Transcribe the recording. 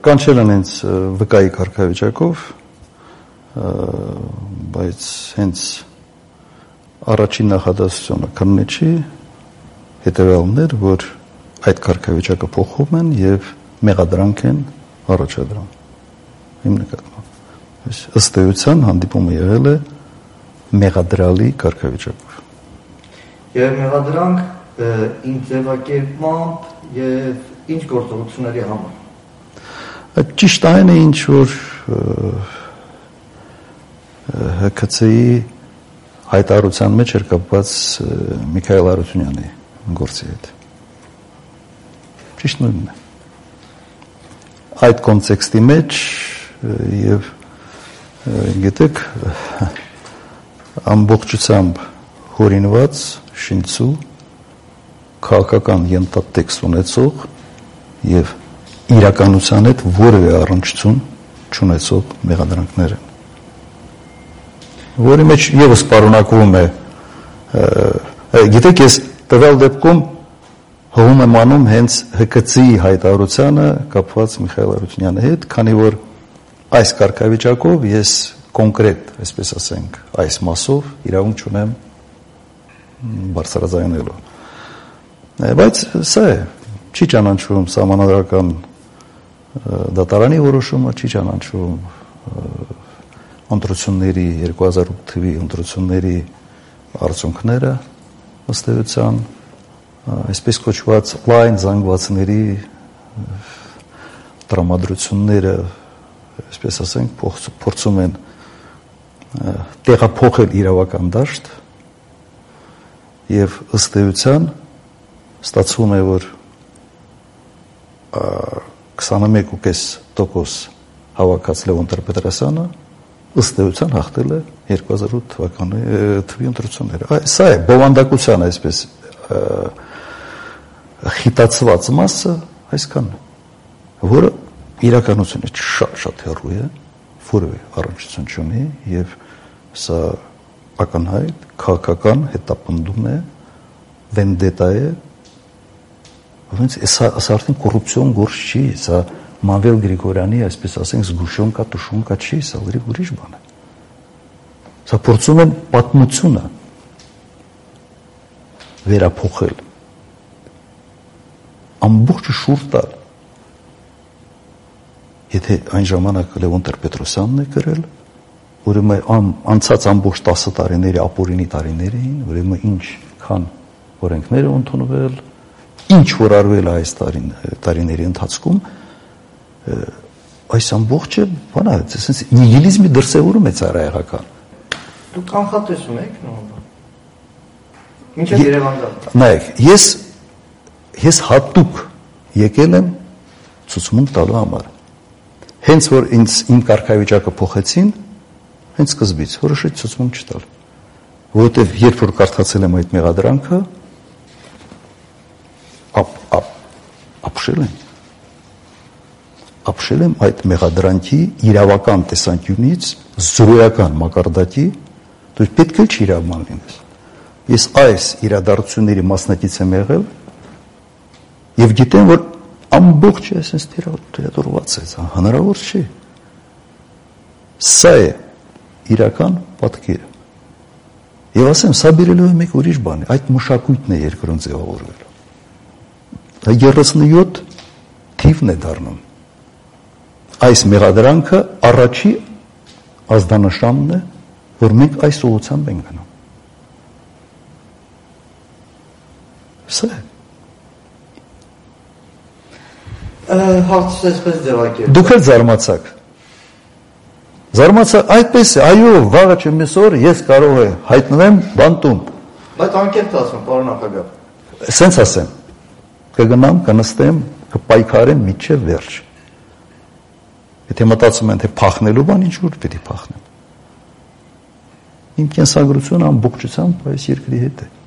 կանչել են ինձ վկայի կարգավիճակով, բայց հենց առաջին նախադասությունը քննիչի հետևյալն էր, որ այդ կարգավիճակը փոխում են եւ մեղադրանք են առաջադրում։ Իմ նկատմամբ։ Ըստ էության հանդիպումը եղել է մեղադրալի կարգավիճակով։ Եվ մեղադրանք ինչ ձևակերպմամբ եւ ինչ գործողությունների համար։ Ճիշտ այն է, ինչ որ ՀՔՑ-ի հայտարարության մեջ էր կապված Միքայել Հարությունյանի գործի հետ։ Ճիշտ նույնն է։ Այդ կոնտեքստի մեջ եւ գիտեք ամբողջությամբ հորինված շինծու քաղաքական ենթատեքստ ունեցող եւ իրականության հետ որևէ առնչություն չունեցող մեղադրանքներ են, որի մեջ եւս պարունակվում է, գիտեք, ես տվյալ դեպքում հողում եմ անում հենց ՀԿՑ-ի հայտարարությանը կապված Միքայել Հարությունյանի հետ, քանի որ այս կարգավիճակով ես կոնկրետ, այսպես ասենք, այս մասով իրավունք չունեմ բարձրաձայնելու։ Բայց սա է, չի ճանաչվում սահմանադրական դատարանի որոշումը, չի ճանաչվում ընտրությունների 2008 թվականի ընտրությունների արդյունքները ըստ էության, այսպես կոչված լայն զանգվածների տրամադրությունները, այսպես ասենք, փորձում են տեղափոխել իրավական դաշտ եւ ըստ էության ստացվում է, որ 21.5% հավաքած Լևոն Տեր-Պետրոսյանը ըստ էության հաղթել է 2008 թվականի ընտրությունները։ Սա է բովանդակության այսպես խիտացված մասը այսքան, որը իրականությունից շատ հեռու է, որևէ առնչություն չունի եւ սա ակնհայտ քաղաքական հետապնդում է, վենդետա է, ոնց սա արդեն կոռուպցիոն գործ չի, սա Մանվել Գրիգորյանի, այսպես ասենք, զգուշոնկա, տուշոնկա չի, սա ուրիշ բան է։ Սա փորձում են պատմությունը վերափոխել, ամբողջը շուռ տալ։ Եթե այն ժամանակ Լևոն Տեր-Պետրոսյանն է գրել, ուրեմն անցած ամբողջ 10 տարիների ապօրինի տարիներ էին, ուրեմն ինչքան օրենքներ են ընդունվել, ինչ որ արվել է այս տարիների ընթացքում, այս ամբողջը բան է, այսպես նիհիլիզմի դրսևորում է ծառայական։ Դուք կանխատեսում եք նույնը։ Մինչև Երևան գալ։ Նայեք, ես հատուկ եկել եմ ցուցմունք տալու համար։ Հենց որ իմ կարգավիճակը փոխեցին, հենց սկզբից որոշեցի ցուցմունք չտալ, որովհետև երբ որ կարդացել եմ այդ մեղադրանքը, ապշել եմ այդ մեղադրանքի իրավական տեսանկյունից զրոյական մակարդակի, դու պետք է չիրավման լինես։ Ես այս իրադարձությունների մասնակից եմ եղել եւ գիտեմ, որ ամբողջ այսպես թերատորված է, հնարավոր չի։ Սա է իրական պատկերը։ Եվ ասեմ, սա բերելու է մեկ ուրիշ բան, այդ մշակույթն է երկրում ձևավորվել։ 37 թիվն է դառնում։ Այս մեղադրանքը առաջի ազդանշանն է, որ մենք այս ուղղությամբ ենք գնում։ Սա է։ Հարցը այսպես ձևակերպել։ Դուք էլ զարմացաք։ Զարմացա, այդպես է, այո, վաղը չմեսօր ես կարող եմ հայտնվեմ բանտում։ Բայց անկեղծ ասում, պարոն նախագահ։ Սենց ասեմ, կգնամ, կնստեմ, կպայքարեմ մինչև վերջ։ Եթե մտածում են, թե փախնելու բան, ինչ որ պետք է փախնեմ։ Իմ կենսագրությունը ամբողջությամբ այս երկրի հետ է։